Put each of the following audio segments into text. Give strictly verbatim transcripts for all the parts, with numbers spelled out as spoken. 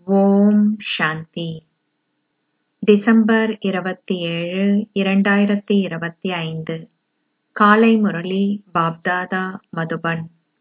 ஓம் சாந்தி. December இருபத்தி ஏழு, இரண்டாயிரத்தி இருபத்தி ஐந்து. காலை முரளி பாப்தாதா மதுபன்.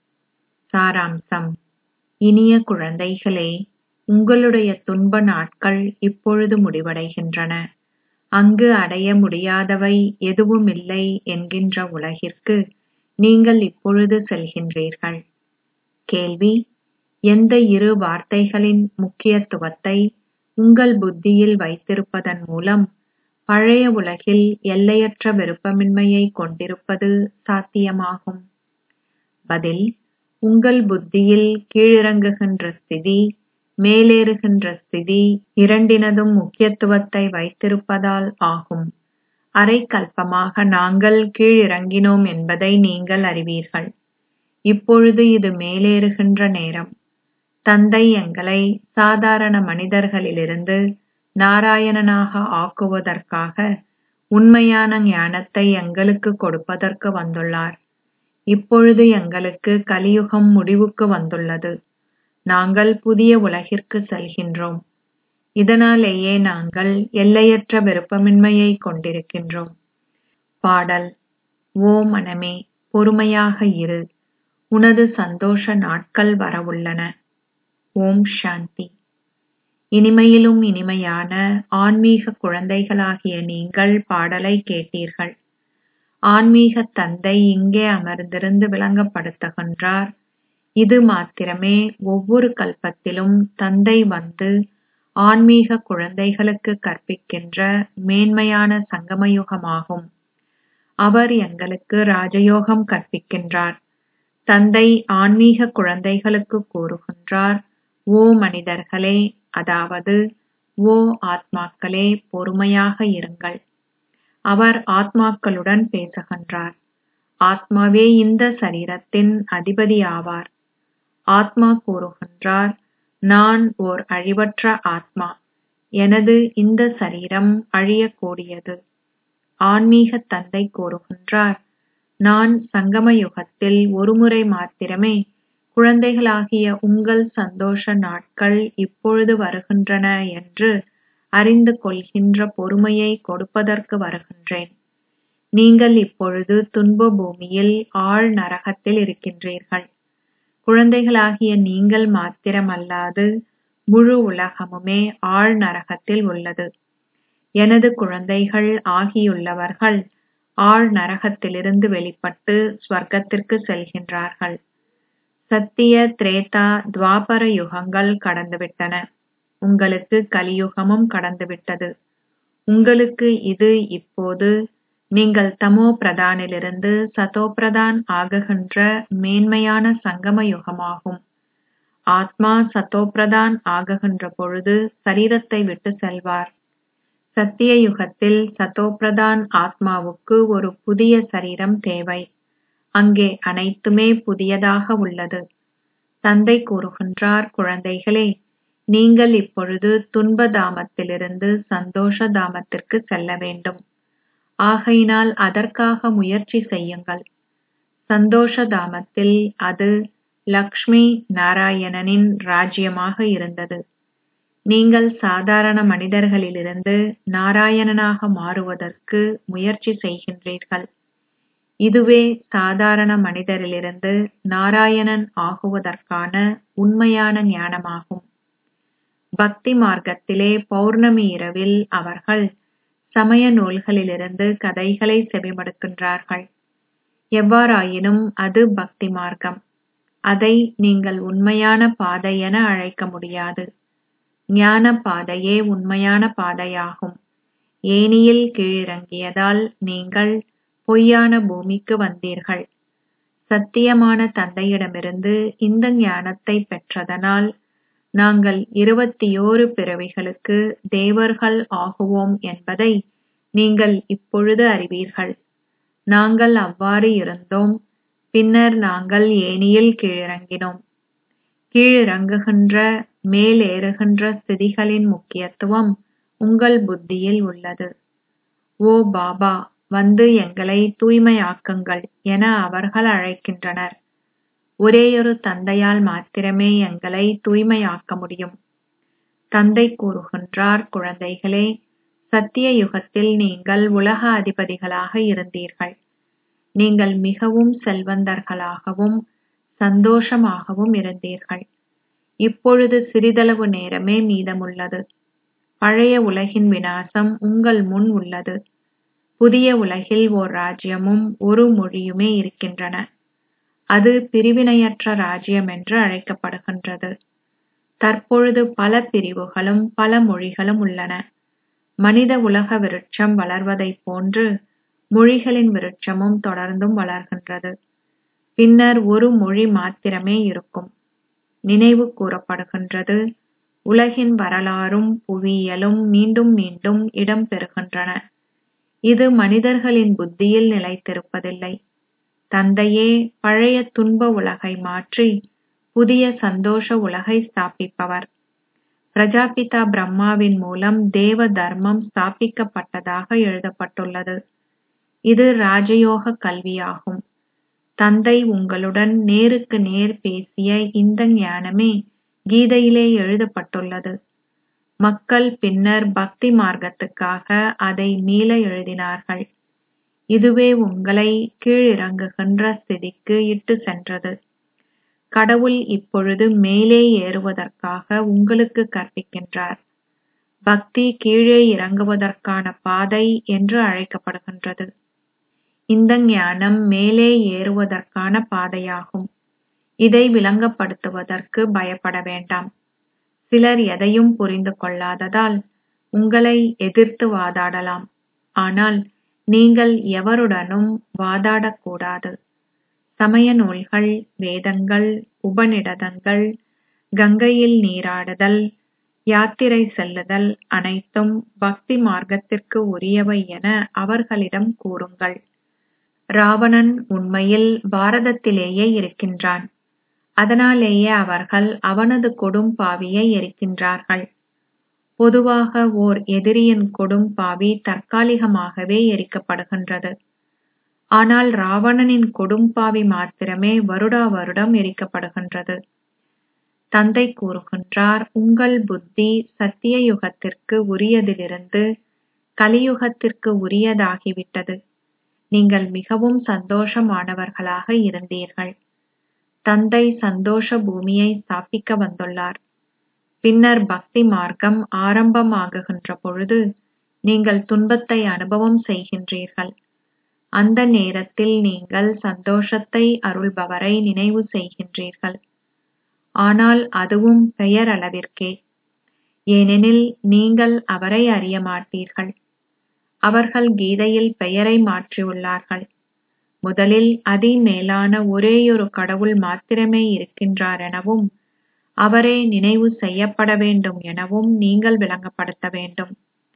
சாராம்சம். இனிய குழந்தைகளே, உங்களுடைய துன்ப நாட்கள் இப்பொழுது முடிவடைகின்றன. அங்கு அடைய முடியாதவை எதுவுமில்லை என்கின்ற உலகிற்கு நீங்கள் இப்பொழுது செல்கின்றீர்கள். கேள்வி: எந்த இரு வார்த்தைகளின் முக்கியத்துவத்தை உங்கள் புத்தியில் வைத்திருப்பதன் மூலம் பழைய உலகில் எல்லையற்ற விருப்பமின்மையை கொண்டிருப்பது சாத்தியமாகும்? பதில்: உங்கள் புத்தியில் கீழிறங்குகின்ற ஸ்திதி, மேலேறுகின்ற ஸ்திதி இரண்டினதும் முக்கியத்துவத்தை வைத்திருப்பதால் ஆகும். அரை கல்பமாக நாங்கள் கீழிறங்கினோம் என்பதை நீங்கள் அறிவீர்கள். இப்பொழுது இது மேலேறுகின்ற நேரம். தந்தை எங்களை சாதாரண மனிதர்களிலிருந்து நாராயணனாக ஆக்குவதற்காக உண்மையான ஞானத்தை எங்களுக்கு கொடுப்பதற்கு வந்துள்ளார். இப்பொழுது எங்களுக்கு கலியுகம் முடிவுக்கு வந்துள்ளது. நாங்கள் புதிய உலகிற்கு செல்கின்றோம். இதனாலேயே நாங்கள் எல்லையற்ற விருப்பமின்மையை கொண்டிருக்கின்றோம். பாடல்: ஓ மனமே, பொறுமையாக இரு. உனது சந்தோஷ நாட்கள் வரவுள்ளன. ஓம் சாந்தி. இனிமையிலும் இனிமையான ஆன்மீக குழந்தைகளாகிய நீங்கள் பாடலை கேட்டீர்கள். ஆன்மீக தந்தை இங்கே அமர்ந்திருந்து விளங்கப்படுத்துகின்றார். இது மாத்திரமே ஒவ்வொரு கல்பத்திலும் தந்தை வந்து ஆன்மீக குழந்தைகளுக்கு கற்பிக்கின்ற மேன்மையான சங்கமயுகமாகும். அவர் எங்களுக்கு ராஜயோகம் கற்பிக்கின்றார். தந்தை ஆன்மீக குழந்தைகளுக்கு கூறுகின்றார்: ஓ மனிதர்களே, அதாவது ஓ ஆத்மாக்களே, பொறுமையாக இருங்கள். அவர் ஆத்மாக்களுடன் பேசுகின்றார். ஆத்மாவே இந்த சரீரத்தின் அதிபதி ஆவார். ஆத்மா கூறுகின்றார்: நான் ஓர் அழிவற்ற ஆத்மா. எனது இந்த சரீரம் அழியக்கூடியது. ஆன்மீக தந்தை கூறுகின்றார்: நான் சங்கம யுகத்தில் ஒருமுறை மாத்திரமே குழந்தைகளாகிய உங்கள் சந்தோஷ நாட்கள் இப்பொழுது வருகின்றன என்று அறிந்து கொள்கின்ற பொறுமையை கொடுப்பதற்கு வருகின்றேன். நீங்கள் இப்பொழுது துன்ப பூமியில் ஆழ் நரகத்தில் இருக்கின்றீர்கள். குழந்தைகளாகிய நீங்கள் மாத்திரமல்லாது முழு உலகமுமே ஆழ் நரகத்தில் உள்ளது. எனது குழந்தைகள் ஆகியுள்ளவர்கள் ஆழ் நரகத்திலிருந்து வெளிப்பட்டு ஸ்வர்க்கத்திற்கு செல்கின்றார்கள். சத்திய, திரேதா, துவாபர யுகங்கள் கடந்துவிட்டன. உங்களுக்கு கலியுகமும் கடந்துவிட்டது. உங்களுக்கு இது இப்போது நீங்கள் தமோ பிரதானிலிருந்து சதோ பிரதான் ஆகுகின்ற மேன்மையான சங்கம யுகமாகும். ஆத்மா சதோ பிரதான் ஆகுகின்ற பொழுது சரீரத்தை விட்டு செல்வார். சத்திய யுகத்தில் சதோ பிரதான் ஆத்மாவுக்கு ஒரு புதிய சரீரம் தேவை. அங்கே அனைத்துமே புதியதாக உள்ளது. தந்தை கூறுகின்றார்: குழந்தைகளே, நீங்கள் இப்பொழுது துன்ப தாமத்திலிருந்து சந்தோஷ தாமத்திற்கு செல்ல வேண்டும். ஆகையினால் அதற்காக முயற்சி செய்யுங்கள். சந்தோஷ தாமத்தில் அது லக்ஷ்மி நாராயணனின் ராஜ்யமாக இருந்தது. நீங்கள் சாதாரண மனிதர்களிலிருந்து நாராயணனாக மாறுவதற்கு முயற்சி செய்கின்றீர்கள். இதுவே சாதாரண மனிதரிலிருந்து நாராயணன் ஆகுவதற்கான உண்மையான ஞானமாகும். பக்தி மார்க்கத்திலே பௌர்ணமி இரவில் அவர்கள் சமய நூல்களிலிருந்து கதைகளை செவிமடுக்கின்றார்கள். எவ்வாறாயினும் அது பக்தி மார்க்கம். அதை நீங்கள் உண்மையான பாதை என அழைக்க முடியாது. ஞான பாதையே உண்மையான பாதையாகும். ஏணியில் கீழிறங்கியதால் நீங்கள் பொய்யான பூமிக்கு வந்தீர்கள். சத்தியமான தந்தையிடமிருந்து இந்த ஞானத்தை பெற்றதனால் நாங்கள் இருபத்தியோரு பிறவிகளுக்கு தேவர்கள் ஆகுவோம் என்பதை நீங்கள் இப்பொழுது அறிவீர்கள். நாங்கள் அவ்வாறு இருந்தோம். பின்னர் நாங்கள் ஏணியில் கீழிறங்கினோம். கீழிறங்குகின்ற மேலேறுகின்ற ஸ்திதிகளின் முக்கியத்துவம் உங்கள் புத்தியில் உள்ளது. ஓ பாபா, வந்து எங்களை தூய்மையாக்குங்கள் என அவர்கள் அழைக்கின்றனர். ஒரேயொரு தந்தையால் மாத்திரமே எங்களை தூய்மையாக்க முடியும். தந்தை கூறுகின்றார், குழந்தைகளே, சத்திய யுகத்தில் நீங்கள் உலக அதிபதிகளாக இருந்தீர்கள். நீங்கள் மிகவும் செல்வந்தர்களாகவும் சந்தோஷமாகவும் இருந்தீர்கள். இப்பொழுது சிறிதளவு நேரமே மீதமுள்ளது. பழைய உலகின் விநாசம் உங்கள் முன் உள்ளது. புதிய உலகில் ஓர் ராஜ்யமும் ஒரு மொழியுமே இருக்கின்றன. அது பிரிவினையற்ற ராஜ்யம் என்று அழைக்கப்படுகின்றது. தற்பொழுது பல பிரிவுகளும் பல மொழிகளும் உள்ளன. மனித உலக விருட்சம் வளர்வதைப் போன்று மொழிகளின் விருட்சமும் தொடர்ந்தும் வளர்கின்றது. பின்னர் ஒரு மொழி மாத்திரமே இருக்கும். நினைவு கூறப்படுகின்றது, உலகின் வரலாறும் புவியியலும் மீண்டும் மீண்டும் இடம் பெறுகின்றன. இது மனிதர்களின் புத்தியில் நிலைத்திருப்பதில்லை. தந்தையே பழைய துன்ப உலகை மாற்றி புதிய சந்தோஷ உலகை ஸ்தாபிப்பவர். பிரஜாபிதா பிரம்மாவின் மூலம் தேவ தர்மம் ஸ்தாபிக்கப்பட்டதாக எழுதப்பட்டுள்ளது. இது ராஜயோக கல்வியாகும். தந்தை உங்களுடன் நேருக்கு நேர் பேசிய இந்த ஞானமே கீதையிலே எழுதப்பட்டுள்ளது. மக்கள் பின்னர் பக்தி மார்க்கத்துக்காக அதை மீள எழுதினார்கள். இதுவே உங்களை கீழிறங்குகின்ற ஸ்திதிக்கு இட்டு சென்றது. கடவுள் இப்பொழுது மேலே ஏறுவதற்காக உங்களுக்கு கற்பிக்கின்றார். பக்தி கீழே இறங்குவதற்கான பாதை என்று அழைக்கப்படுகின்றது. இந்த ஞானம் மேலே ஏறுவதற்கான பாதையாகும். இதை விளங்கப்படுத்துவதற்கு பயப்பட வேண்டாம். சிலர் எதையும் புரிந்து கொள்ளாததால் உங்களை எதிர்த்து வாதாடலாம். ஆனால் நீங்கள் எவருடனும் வாதாடக்கூடாது. சமய நூல்கள், வேதங்கள், உபநிடதங்கள், கங்கையில் நீராடுதல், யாத்திரை செல்லுதல் அனைத்தும் பக்தி மார்க்கத்திற்கு உரியவை என அவர்களிடம் கூறுங்கள். ராவணன் உண்மையில் பாரதத்திலேயே இருக்கின்றான். அதனாலேயே அவர்கள் அவனது கொடும்பாவியை எரிக்கின்றார்கள். பொதுவாக ஓர் எதிரியின் கொடும்பாவி தற்காலிகமாகவே எரிக்கப்படுகின்றது. ஆனால் ராவணனின் கொடும்பாவி மாத்திரமே வருடா வருடம் எரிக்கப்படுகின்றது. தந்தை கூறுகின்றார், உங்கள் புத்தி சத்திய யுகத்திற்கு உரியதிலிருந்து கலியுகத்திற்கு உரியதாகிவிட்டது. நீங்கள் மிகவும் சந்தோஷமானவர்களாக இருந்தீர்கள். தந்தை சந்தோஷ பூமியை ஸ்தாபிக்க வந்துள்ளார். பின்னர் பக்தி மார்க்கம் ஆரம்பமாகுகின்ற பொழுது நீங்கள் துன்பத்தை அனுபவம் செய்கின்றீர்கள். அந்த நேரத்தில் நீங்கள் சந்தோஷத்தை அருள்பவரை நினைவு செய்கின்றீர்கள். ஆனால் அதுவும் பெயரளவிற்கே. ஏனெனில் நீங்கள் அவரை அறிய மாட்டீர்கள். அவர்கள் கீதையில் பெயரை மாற்றியுள்ளார்கள். முதலில் அதிமேலான ஒரேயொரு கடவுள் மாத்திரமே இருக்கின்றார் எனவும் அவரே நினைவு செய்யப்பட வேண்டும் எனவும் நீங்கள் விளங்கப்படுத்த வேண்டும்.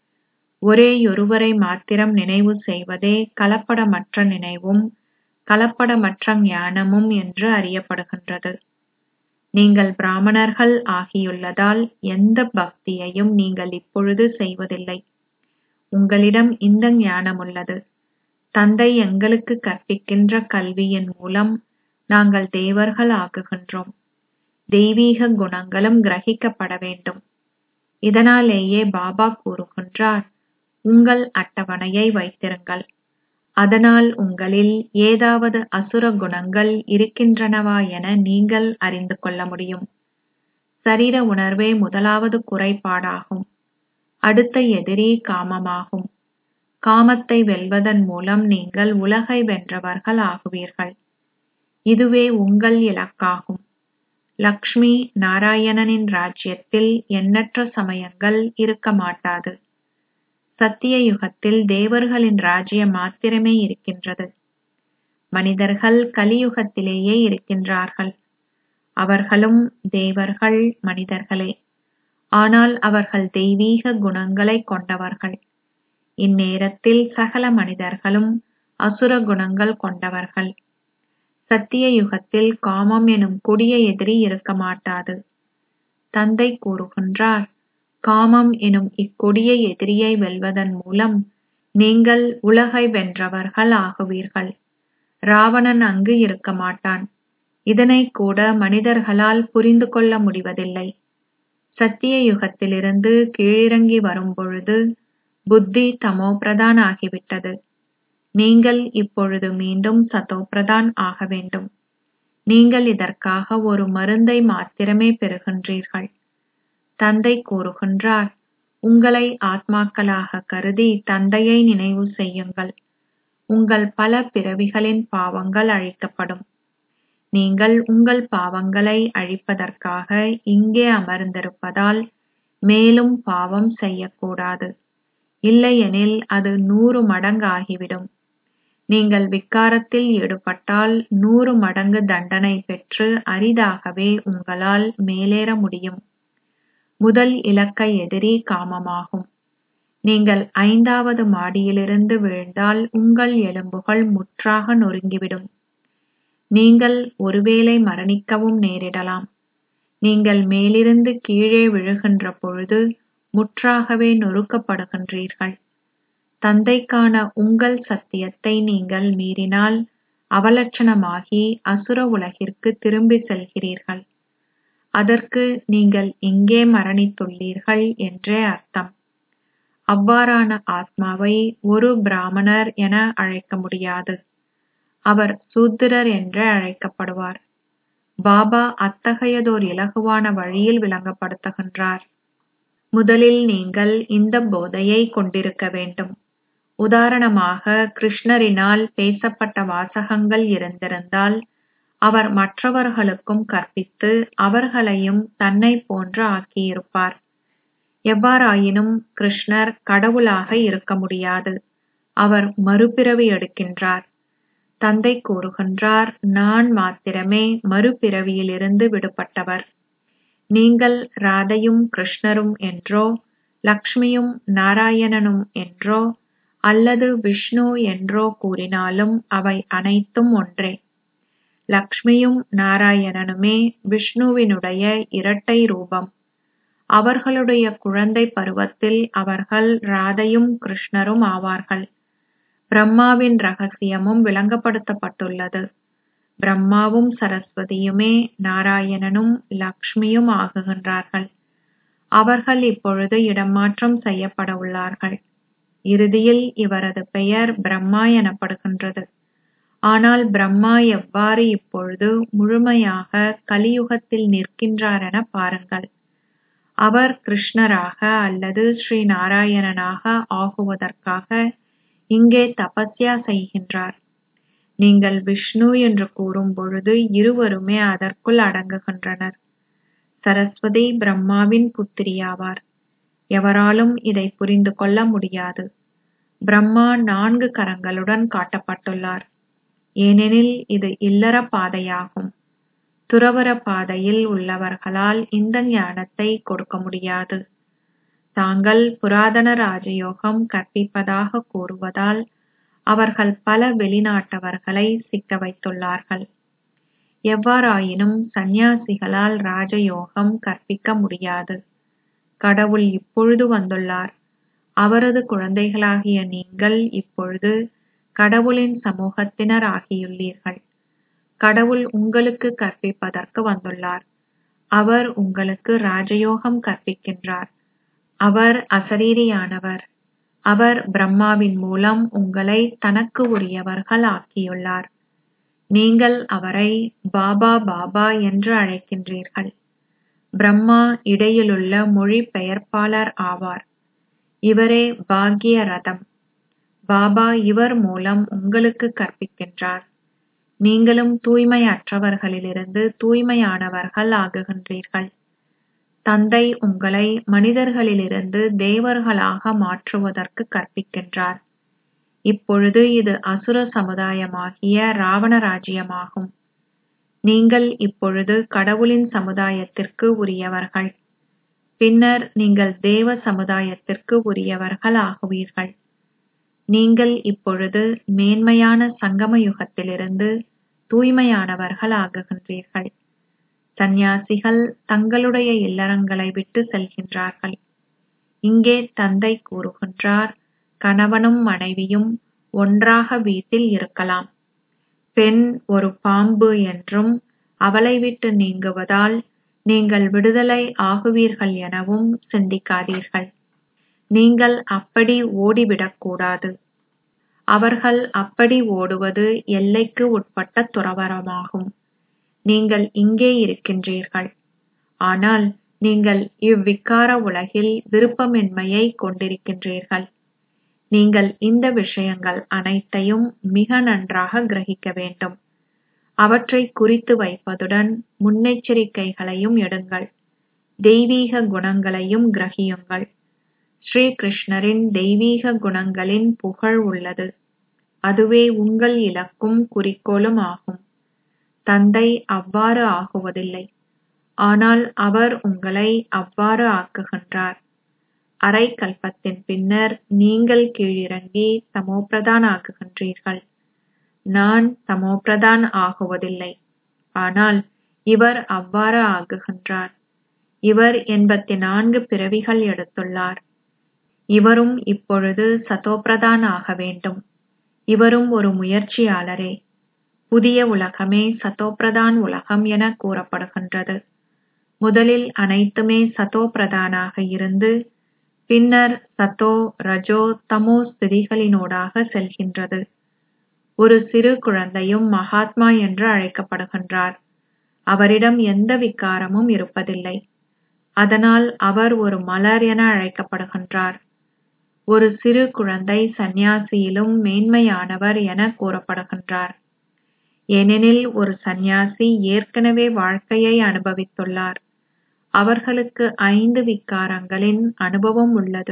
ஒரேயொருவரை மாத்திரம் நினைவு செய்வதே கலப்படமற்ற நினைவும் கலப்படமற்ற ஞானமும் என்று அறியப்படுகின்றது. நீங்கள் பிராமணர்கள் ஆகியுள்ளதால் எந்த பக்தியையும் நீங்கள் இப்பொழுது செய்வதில்லை. உங்களிடம் இந்த ஞானம் உள்ளது. தந்தை எங்களுக்கு கற்பிக்கின்ற கல்வியின் மூலம் நாங்கள் தேவர்கள் ஆகுகின்றோம். தெய்வீக குணங்களும் கிரகிக்கப்பட வேண்டும். இதனாலேயே பாபா கூறுகின்றார், உங்கள் அட்டவணையை வைத்திருங்கள். அதனால் உங்களில் ஏதாவது அசுர குணங்கள் இருக்கின்றனவா என நீங்கள் அறிந்து கொள்ள முடியும். சரீர உணர்வே முதலாவது குறைபாடாகும். அடுத்த எதிரி காமமாகும். காமத்தை வெல்வதன் மூலம் நீங்கள் உலகை வென்றவர்கள் ஆகுவீர்கள். இதுவே உங்கள் இலக்காகும். லக்ஷ்மி நாராயணனின் ராஜ்யத்தில் எண்ணற்ற சமயங்கள் இருக்க மாட்டாது. சத்திய யுகத்தில் தேவர்களின் ராஜ்யம் மாத்திரமே இருக்கின்றது. மனிதர்கள் கலியுகத்திலேயே இருக்கின்றார்கள். அவர்களும் தேவர்கள் மனிதர்களே. ஆனால் அவர்கள் தெய்வீக குணங்களை கொண்டவர்கள். இந்நேரத்தில் சகல மனிதர்களும் அசுர குணங்கள் கொண்டவர்கள். சத்திய யுகத்தில் காமம் எனும் கொடிய எதிரி இருக்க மாட்டாது. தந்தை கூறுகின்றார், காமம் எனும் இக்கொடிய எதிரியை வெல்வதன் மூலம் நீங்கள் உலகை வென்றவர்கள் ஆகுவீர்கள். ராவணன் அங்கு இருக்க மாட்டான். இதனை கூட மனிதர்களால் புரிந்து கொள்ள முடிவதில்லை. சத்திய யுகத்திலிருந்து கீழிறங்கி வரும்பொழுது புத்தி தமோபிரதான் ஆகிவிட்டது. நீங்கள் இப்பொழுது மீண்டும் சதோபிரதான் ஆக வேண்டும். நீங்கள் இதற்காக ஒரு மருந்தை மாத்திரமே பெறுகின்றீர்கள். தந்தை கூறுகின்றார், உங்களை ஆத்மாக்களாக கருதி தந்தையை நினைவு செய்யுங்கள். உங்கள் பல பிறவிகளின் பாவங்கள் அழிக்கப்படும். நீங்கள் உங்கள் பாவங்களை அழிப்பதற்காக இங்கே அமர்ந்திருப்பதால் மேலும் பாவம் செய்யக்கூடாது. இல்லையெனில் அது நூறு மடங்கு ஆகிவிடும். நீங்கள் விக்காரத்தில் ஈடுபட்டால் நூறு மடங்கு தண்டனை பெற்று அரிதாகவே உங்களால் மேலேற முடியும். முதல் இலக்க எதிரி காமமாகும். நீங்கள் ஐந்தாவது மாடியிலிருந்து விழுந்தால் உங்கள் எலும்புகள் முற்றாக நொறுங்கிவிடும். நீங்கள் ஒருவேளை மரணிக்கவும் நேரிடலாம். நீங்கள் மேலிருந்து கீழே விழுகின்ற பொழுது முற்றாகவே நொறுக்கப்படுகின்றீர்கள். தந்தைக்கான உங்கள் சத்தியத்தை நீங்கள் மீறினால் அவலட்சணமாகி அசுர உலகிற்கு திரும்பி செல்கிறீர்கள். அதற்கு நீங்கள் இங்கே மரணித்துள்ளீர்கள் என்றே அர்த்தம். அவ்வாறான ஆத்மாவை ஒரு பிராமணர் என அழைக்க முடியாது. அவர் சூத்திரர் என்றே அழைக்கப்படுவார். பாபா அத்தகையதோர் இலகுவான வழியில் விளங்கப்படுத்துகின்றார். முதலில் நீங்கள் இந்த போதையை கொண்டிருக்க வேண்டும். உதாரணமாக, கிருஷ்ணரினால் பேசப்பட்ட வாசகங்கள் இருந்திருந்தால் அவர் மற்றவர்களுக்கும் கற்பித்து அவர்களையும் தன்னை போன்று ஆக்கியிருப்பார். எவ்வாறாயினும் கிருஷ்ணர் கடவுளாக இருக்க முடியாது. அவர் மறுபிறவி எடுக்கின்றார். தந்தை கூறுகின்றார், நான் மாத்திரமே மறுபிறவியிலிருந்து விடுபட்டவர். நீங்கள் ராதையும் கிருஷ்ணரும் என்றோ, லக்ஷ்மியும் நாராயணனும் என்றோ அல்லது விஷ்ணு என்றோ கூறினாலும் அவை அனைத்தும் ஒன்றே. லக்ஷ்மியும் நாராயணனுமே விஷ்ணுவினுடைய இரட்டை ரூபம். அவர்களுடைய குழந்தை பருவத்தில் அவர்கள் ராதையும் கிருஷ்ணரும் ஆவார்கள். பிரம்மாவின் ரகசியமும் விளங்கப்படுத்தப்பட்டுள்ளது. பிரம்மாவும் சரஸ்வதியுமே நாராயணனும் லக்ஷ்மியும் ஆகுகின்றார்கள். அவர்கள் இப்பொழுது இடமாற்றம் செய்யப்பட உள்ளார்கள். இறுதியில் இவரது பெயர் பிரம்மா எனப்படுகின்றது. ஆனால் பிரம்மா எவ்வாறு இப்பொழுது முழுமையாக கலியுகத்தில் நிற்கின்றார் என பாருங்கள். அவர் கிருஷ்ணராக அல்லது ஸ்ரீ நாராயணனாக ஆகுவதற்காக இங்கே தபஸ்யா செய்கின்றார். நீங்கள் விஷ்ணு என்று கூறும் பொழுது இருவருமே அதற்குள் அடங்குகின்றனர். சரஸ்வதி பிரம்மாவின் புத்திரியாவார். எவராலும் இதை புரிந்து கொள்ள முடியாது. பிரம்மா நான்கு கரங்களுடன் காட்டப்பட்டுள்ளார். ஏனெனில் இது இல்லற பாதையாகும். துறவற பாதையில் உள்ளவர்களால் இந்த ஞானத்தை கொடுக்க முடியாது. தாங்கள் புராதன ராஜயோகம் கற்பிப்பதாக கூறுவதால் அவர்கள் பல வெளிநாட்டவர்களை சிக்க வைத்துள்ளார்கள். எவ்வாறாயினும் சந்நியாசிகளால் ராஜயோகம் கற்பிக்க முடியாது. கடவுள் இப்பொழுது வந்துள்ளார். அவரது குழந்தைகளாகிய நீங்கள் இப்பொழுது கடவுளின் சமூகத்தினர் ஆகியுள்ளீர்கள். கடவுள் உங்களுக்கு கற்பிப்பதற்கு வந்துள்ளார். அவர் உங்களுக்கு ராஜயோகம் கற்பிக்கின்றார். அவர் அசரீரியானவர். அவர் பிரம்மாவின் மூலம் உங்களை தனக்கு உரியவர்கள் ஆக்கியுள்ளார். நீங்கள் அவரை பாபா பாபா என்று அழைக்கின்றீர்கள். பிரம்மா இடையிலுள்ள மொழி பெயர்ப்பாளர் ஆவார். இவரே பாக்ய ரதம். பாபா இவர் மூலம் உங்களுக்கு கற்பிக்கின்றார். நீங்களும் தூய்மையற்றவர்களிலிருந்து தூய்மையானவர்கள் ஆகுகின்றீர்கள். தந்தை உங்களை மனிதர்களிலிருந்து தேவர்களாக மாற்றுவதற்கு கற்பிக்கின்றார். இப்பொழுது இது அசுர சமுதாயமாகிய ராவண ராஜ்யமாகும். நீங்கள் இப்பொழுது கடவுளின் சமுதாயத்திற்கு உரியவர்கள். பின்னர் நீங்கள் தேவ சமுதாயத்திற்கு உரியவர்கள் ஆகுவீர்கள். நீங்கள் இப்பொழுது மேன்மையான சங்கம யுகத்திலிருந்து தூய்மையானவர்கள் ஆகுகின்றீர்கள். சந்நியாசிகள் தங்களுடைய இல்லறங்களை விட்டு செல்கின்றார்கள். இங்கே தந்தை கூறுகின்றார், கணவனும் மனைவியும் ஒன்றாக வீட்டில் இருக்கலாம். பெண் ஒரு பாம்பு என்றும் அவளை விட்டு நீங்குவதால் நீங்கள் விடுதலை ஆகுவீர்கள் எனவும் சிந்திக்காதீர்கள். நீங்கள் அப்படி ஓடிவிடக்கூடாது. அவர்கள் அப்படி ஓடுவது எல்லைக்கு உட்பட்ட துறவறமாகும். நீங்கள் இங்கே இருக்கின்றீர்கள். ஆனால் நீங்கள் இவ்விகார உலகில் விருப்பமின்மையை கொண்டிருக்கின்றீர்கள். நீங்கள் இந்த விஷயங்கள் அனைத்தையும் மிக நன்றாக கிரகிக்க வேண்டும். அவற்றை குறித்து வைப்பதுடன் முன்னெச்சரிக்கைகளையும் எடுங்கள். தெய்வீக குணங்களையும் கிரகியுங்கள். ஸ்ரீ கிருஷ்ணரின் தெய்வீக குணங்களின் புகழ் உள்ளது. அதுவே உங்கள் இலக்கும் குறிக்கோளும் ஆகும். தந்தை அவ்வாறு ஆகுவதில்லை. ஆனால் அவர் உங்களை அவ்வாறு ஆக்குகின்றார். அரை கல்பத்தின் பின்னர் நீங்கள் கீழிறங்கி தமோபிரதான் ஆகுகின்றீர்கள். நான் தமோபிரதான் ஆகுவதில்லை. ஆனால் இவர் அவ்வாறு ஆகுகின்றார். இவர் எண்பத்தி நான்கு பிறவிகள் எடுத்துள்ளார். இவரும் இப்பொழுது சதோபிரதான் ஆக வேண்டும். இவரும் ஒரு முயற்சியாளரே. புதிய உலகமே சதோபிரதான் உலகம் என கூறப்படுகின்றது. முதலில் அனைத்துமே சதோபிரதானாக இருந்து பின்னர் சதோ ரஜோ தமோ ஸ்திதிகளினூடாக செல்கின்றது. ஒரு சிறு குழந்தையும் மகாத்மா என்று அழைக்கப்படுகின்றார். அவரிடம் எந்த விகாரமும் இருப்பதில்லை. அதனால் அவர் ஒரு மலர் என அழைக்கப்படுகின்றார். ஒரு சிறு குழந்தை சந்நியாசியிலும் மேன்மையானவர் என கூறப்படுகின்றார். ஏனெனில் ஒரு சந்நியாசி ஏற்கனவே வாழ்க்கையை அனுபவித்துள்ளார். அவர்களுக்கு ஐந்து விகாரங்களின் அனுபவம் உள்ளது.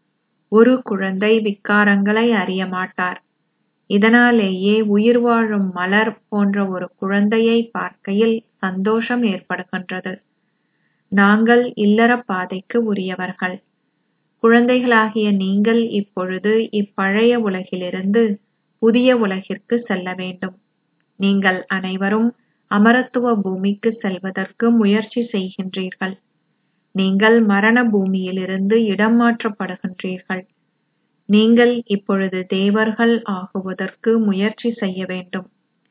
ஒரு குழந்தை விகாரங்களை அறிய மாட்டார். இதனாலேயே உயிர் வாழும் மலர் போன்ற ஒரு குழந்தையை பார்க்கையில் சந்தோஷம் ஏற்படுகின்றது. நாங்கள் இல்லற பாதைக்கு உரியவர்கள். குழந்தைகளாகிய நீங்கள் இப்பொழுது இப்பழைய உலகிலிருந்து புதிய உலகிற்கு செல்ல வேண்டும். நீங்கள் அனைவரும் அமரத்துவ பூமிக்கு செல்வதற்கு முயற்சி செய்கின்றீர்கள். நீங்கள் மரண பூமியிலிருந்து இடம் மாற்றப்படுகின்றீர்கள். நீங்கள் இப்பொழுது தேவர்கள் ஆகுவதற்கு முயற்சி செய்ய வேண்டும்.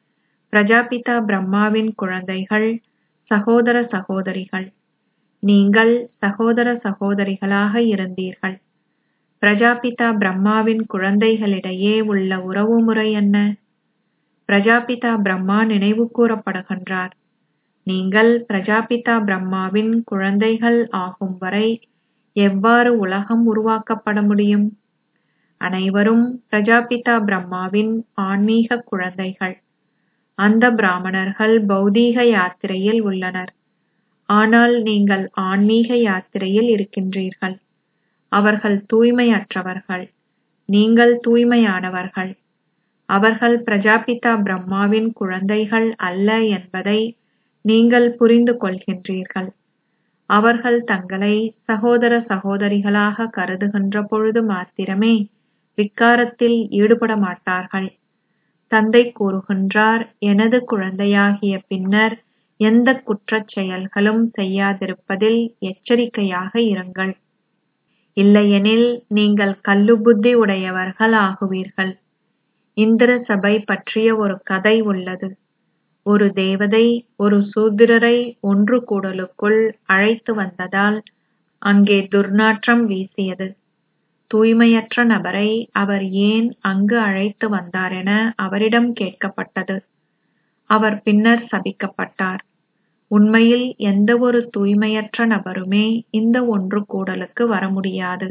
பிரஜாபிதா பிரம்மாவின் குழந்தைகள், சகோதர சகோதரிகள். நீங்கள் சகோதர சகோதரிகளாக இருந்தீர்கள். பிரஜாபிதா பிரம்மாவின் குழந்தைகளிடையே உள்ள உறவுமுறை என்ன? பிரஜாபிதா பிரம்மா நினைவு கூறப்படுகின்றார். நீங்கள் பிரஜாபிதா பிரம்மாவின் குழந்தைகள் ஆகும் வரை எவ்வாறு உலகம் உருவாக்கப்பட முடியும்? அனைவரும் பிரஜாபிதா பிரம்மாவின் ஆன்மீக குழந்தைகள். அந்த பிராமணர்கள் பௌதீக யாத்திரையில் உள்ளனர். ஆனால் நீங்கள் ஆன்மீக யாத்திரையில் இருக்கின்றீர்கள். அவர்கள் தூய்மையற்றவர்கள். நீங்கள் தூய்மையானவர்கள். அவர்கள் பிரஜாபிதா பிரம்மாவின் குழந்தைகள் அல்ல என்பதை நீங்கள் புரிந்து கொள்கின்றீர்கள். அவர்கள் தங்களை சகோதர சகோதரிகளாக கருதுகின்ற பொழுது மாத்திரமே விகாரத்தில் ஈடுபட மாட்டார்கள். தந்தை கூறுகின்றார், எனது குழந்தையாகிய பின்னர் எந்த குற்றச் செயல்களும் செய்யாதிருப்பதில் எச்சரிக்கையாக இருங்கள். இல்லையெனில் நீங்கள் கல்லு புத்தி உடையவர்கள் ஆகுவீர்கள். இந்திர சபை பற்றிய ஒரு கதை உள்ளது. ஒரு தேவதை ஒரு சூத்திரரை ஒன்று கூடலுக்குள் அழைத்து வந்ததால் அங்கே துர்நாற்றம் வீசியது. தூய்மையற்ற நபரை அவர் ஏன் அங்கு அழைத்து வந்தார் என அவரிடம் கேட்கப்பட்டது. அவர் பின்னர் சபிக்கப்பட்டார். உண்மையில் எந்த ஒரு தூய்மையற்ற நபருமே இந்த ஒன்று கூடலுக்கு வர முடியாது.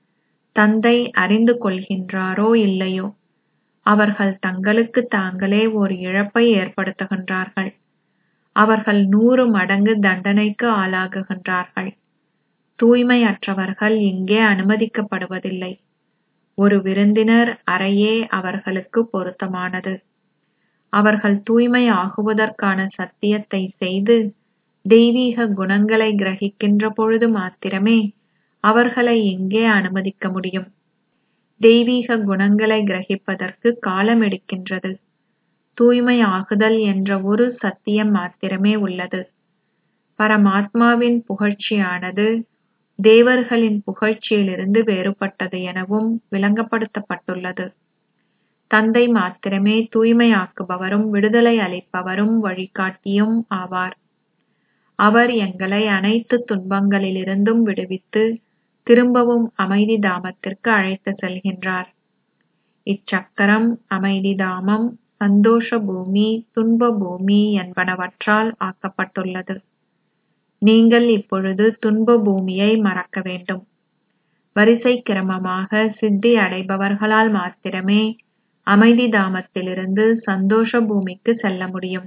தந்தை அறிந்து கொள்கின்றாரோ இல்லையோ, அவர்கள் தங்களுக்கு தாங்களே ஒரு இழப்பை ஏற்படுத்துகின்றார்கள். அவர்கள் நூறு மடங்கு தண்டனைக்கு ஆளாகுகின்றார்கள். தூய்மையற்றவர்கள் இங்கே அனுமதிக்கப்படுவதில்லை. ஒரு விருந்தினர் அறையே அவர்களுக்கு பொருத்தமானது. அவர்கள் தூய்மை ஆகுவதற்கான சத்தியத்தை செய்து தெய்வீக குணங்களை கிரகிக்கின்ற பொழுது மாத்திரமே அவர்களை இங்கே அனுமதிக்க முடியும். தெய்வீக குணங்களை கிரகிப்பதற்கு காலம் எடுக்கின்றது. தூய்மை ஆகுதல் என்ற ஒரு சத்தியம் மாத்திரமே உள்ளது. பரமாத்மாவின் புகழ்ச்சியானது தேவர்களின் புகழ்ச்சியிலிருந்து வேறுபட்டது எனவும் விளங்கப்படுத்தப்பட்டுள்ளது. தந்தை மாத்திரமே தூய்மையாக்குபவரும் விடுதலை அளிப்பவரும் வழிகாட்டியும் ஆவார். அவர் எங்களை அனைத்து துன்பங்களிலிருந்தும் விடுவித்து திரும்பவும் அமைதி தாமத்திற்கு அழைத்து செல்கின்றார். இச்சக்கரம் அமைதி தாமம், சந்தோஷ பூமி, துன்ப பூமி என்பனவற்றால் ஆக்கப்பட்டுள்ளது. நீங்கள் இப்பொழுது துன்ப பூமியை மறக்க வேண்டும். வரிசை கிரமமாக சித்தி அடைபவர்களால் மாத்திரமே அமைதி தாமத்திலிருந்து சந்தோஷ பூமிக்கு செல்ல முடியும்.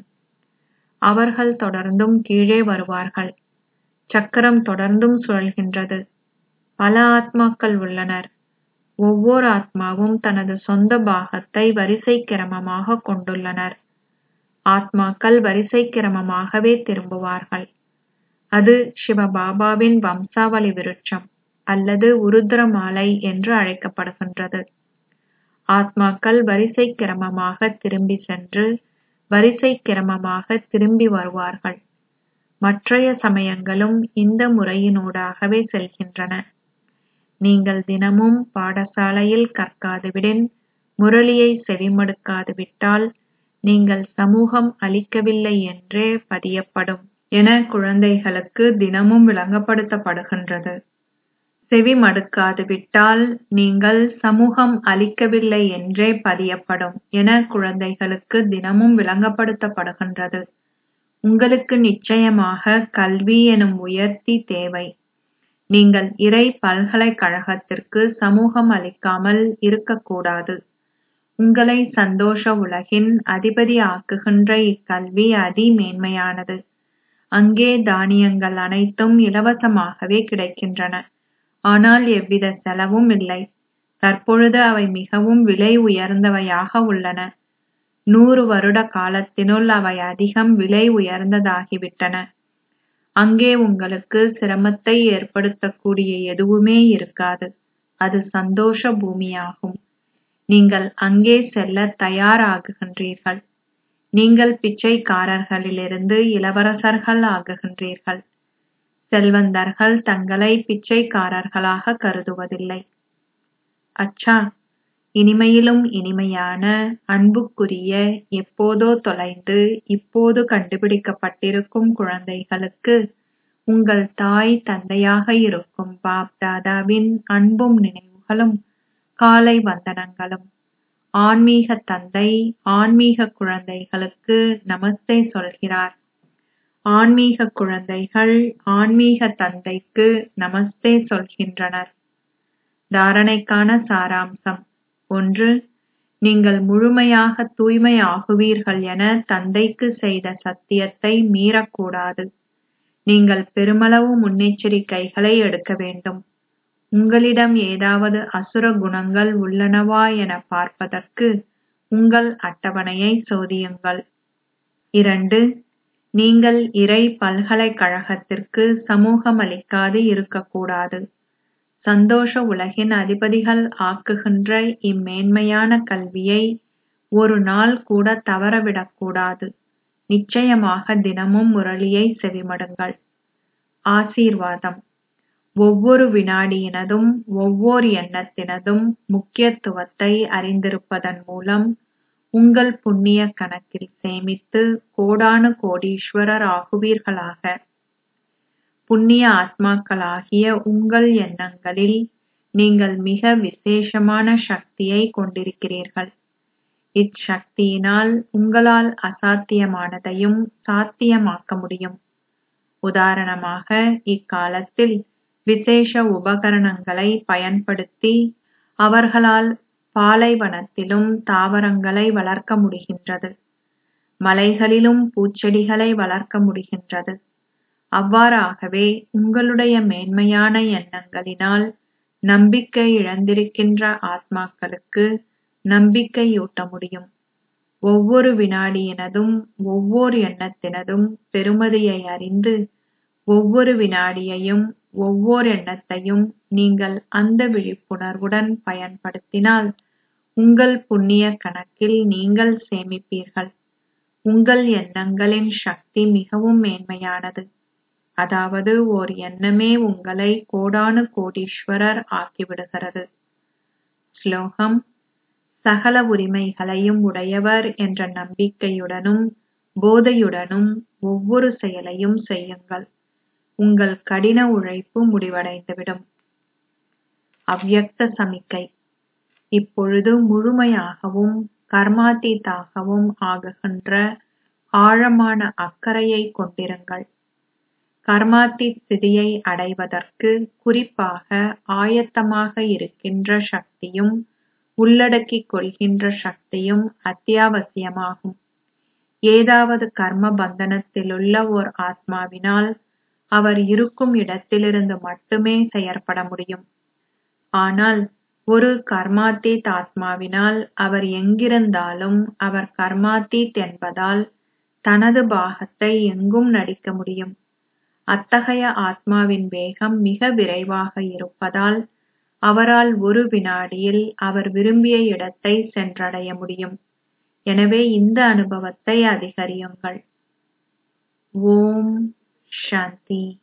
அவர்கள் தொடர்ந்தும் கீழே வருவார்கள். சக்கரம் தொடர்ந்தும் சுழல்கின்றது. பல ஆத்மாக்கள் உள்ளனர். ஒவ்வொரு ஆத்மாவும் தனது சொந்த பாகத்தை வரிசை கிரமமாக கொண்டுள்ளனர். ஆத்மாக்கள் வரிசை கிரமமாகவே திரும்புவார்கள். அது சிவபாபாவின் வம்சாவளி விருட்சம் அல்லது உருத்திரமாலை என்று அழைக்கப்படுகின்றது. ஆத்மாக்கள் வரிசை கிரமமாக திரும்பி சென்று வரிசை கிரமமாக திரும்பி வருவார்கள். மற்றைய சமயங்களும் இந்த முறையினூடாகவே செல்கின்றன. நீங்கள் தினமும் பாடசாலையில் கற்காதுவிடின், முரளியை செவிமடுக்காது விட்டால் நீங்கள் சமூகம் அளிக்கவில்லை என்றே பதியப்படும் என குழந்தைகளுக்கு தினமும் விளங்கப்படுத்தப்படுகின்றது. செவி மடுக்காது விட்டால் நீங்கள் சமூகம் அளிக்கவில்லை என்றே பதியப்படும் என குழந்தைகளுக்கு தினமும் விளங்கப்படுத்தப்படுகின்றது. உங்களுக்கு நிச்சயமாக கல்வி எனும் உயர்த்தி தேவை. நீங்கள் இறை பல்கலைக்கழகத்திற்கு சமூகம் அளிக்காமல் இருக்கக்கூடாது. உங்களை சந்தோஷ உலகின் அதிபதி ஆக்குகின்ற இக்கல்வி அதி மேன்மையானது. அங்கே தானியங்கள் அனைத்தும் இலவசமாகவே கிடைக்கின்றன. ஆனால் எவ்வித செலவும் இல்லை. தற்பொழுது அவை மிகவும் விலை உயர்ந்தவையாக உள்ளன. நூறு வருட காலத்தினுள் அவை அதிகம் விலை உயர்ந்ததாகிவிட்டன. அங்கே உங்களுக்கு சிரமத்தை ஏற்படுத்தக்கூடிய எதுவுமே இருக்காது. அது சந்தோஷ பூமியாகும். நீங்கள் அங்கே செல்ல தயாராகுகின்றீர்கள். நீங்கள் பிச்சைக்காரர்களிலிருந்து இளவரசர்கள் ஆகுகின்றீர்கள். செல்வந்தர்கள் தங்களை பிச்சைக்காரர்களாக கருதுவதில்லை. அச்சா, இனிமையிலும் இனிமையான அன்புக்குரிய, எப்போதோ தொலைந்து இப்போது கண்டுபிடிக்கப்பட்டிருக்கும் குழந்தைகளுக்கு உங்கள் தாய் தந்தையாக இருக்கும் பாப் தாதாவின் அன்பும் நினைவுகளும் காலை வந்தனங்களும். ஆன்மீக தந்தை ஆன்மீக குழந்தைகளுக்கு நமஸ்தே சொல்கிறார். ஆன்மீக குழந்தைகள் ஆன்மீக தந்தைக்கு நமஸ்தே சொல்கின்றனர். தாரணைக்கான சாராம்சம். ஒன்று, நீங்கள் முழுமையாக தூய்மை ஆகுவீர்கள் என தந்தைக்கு செய்த சத்தியத்தை மீறக்கூடாது. நீங்கள் பெருமளவு முன்னெச்சரிக்கைகளை எடுக்க வேண்டும். உங்களிடம் ஏதாவது அசுர குணங்கள் உள்ளனவா என பார்ப்பதற்கு உங்கள் அட்டவணையை சோதியுங்கள். இரண்டு, நீங்கள் இறை பல்கலைக்கழகத்திற்கு சமூகமளிக்காது இருக்கக்கூடாது. சந்தோஷ உலகின் அதிபதிகள் ஆக்குகின்ற இம்மேன்மையான கல்வியை ஒரு நாள் கூட தவறவிடக்கூடாது. நிச்சயமாக தினமும் முரளியை செவிமடுங்கள். ஆசீர்வாதம். ஒவ்வொரு வினாடியினதும் ஒவ்வொரு எண்ணத்தினதும் முக்கியத்துவத்தை அறிந்திருப்பதன் மூலம் உங்கள் புண்ணிய கணக்கில் சேமித்து கோடானு கோடீஸ்வரர் ஆகுவீர்களாக. புண்ணிய ஆத்மாக்களாகிய உங்கள் எண்ணங்களில் நீங்கள் மிக விசேஷமான சக்தியை கொண்டிருக்கிறீர்கள். இச்சக்தியினால் உங்களால் அசாத்தியமானதையும் சாத்தியமாக்க முடியும். உதாரணமாக, இக்காலத்தில் விசேஷ உபகரணங்களை பயன்படுத்தி அவர்களால் பாலைவனத்திலும் தாவரங்களை வளர்க்க முடிகின்றது. மலைகளிலும் பூச்செடிகளை வளர்க்க முடிகின்றது. அவ்வாறாகவே உங்களுடைய மேன்மையான எண்ணங்களினால் நம்பிக்கை இழந்திருக்கின்ற ஆத்மாக்களுக்கு நம்பிக்கையூட்ட முடியும். ஒவ்வொரு வினாடியினதும் ஒவ்வொரு எண்ணத்தினதும் பெருமதியை அறிந்து ஒவ்வொரு வினாடியையும் ஒவ்வொரு எண்ணத்தையும் நீங்கள் அந்த விழிப்புணர்வுடன் பயன்படுத்தினால் உங்கள் புண்ணிய கணக்கில் நீங்கள் சேமிப்பீர்கள். உங்கள் எண்ணங்களின் சக்தி மிகவும் மேன்மையானது. அதாவது ஓர் எண்ணமே உங்களை கோடானு கோடீஸ்வரர் ஆக்கிவிடுகிறது. ஸ்லோகம். சகல உரிமைகளையும் உடையவர் என்ற நம்பிக்கையுடனும் போதையுடனும் ஒவ்வொரு செயலையும் செய்யுங்கள். உங்கள் கடின உழைப்பு முடிவடைந்துவிடும். அவ்யக்த சமிக்கை. இப்பொழுது முழுமையாகவும் கர்மாத்தீதாகவும் ஆகுகின்ற ஆழமான அக்கறையை கொண்டிருங்கள். கர்மாத்தீத் ஸ்திதியை அடைவதற்கு குறிப்பாக ஆயத்தமாக இருக்கின்ற சக்தியும் உள்ளடக்கிக் கொள்கின்ற சக்தியும் அத்தியாவசியமாகும். ஏதாவது கர்ம பந்தனத்திலுள்ள ஓர் ஆத்மாவினால் அவர் இருக்கும் இடத்திலிருந்து மட்டுமே செயற்பட முடியும். ஆனால் ஒரு கர்மாத்தீத் ஆத்மாவினால் அவர் எங்கிருந்தாலும் அவர் கர்மாத்தீத் என்பதால் தனது பாகத்தை எங்கும் நடிக்க முடியும். அத்தகைய ஆத்மாவின் வேகம் மிக விரைவாக இருப்பதால் அவரால் ஒரு வினாடியில் அவர் விரும்பிய இடத்தை சென்றடைய முடியும். எனவே இந்த அனுபவத்தை அதிகரியுங்கள். ஓம் சாந்தி.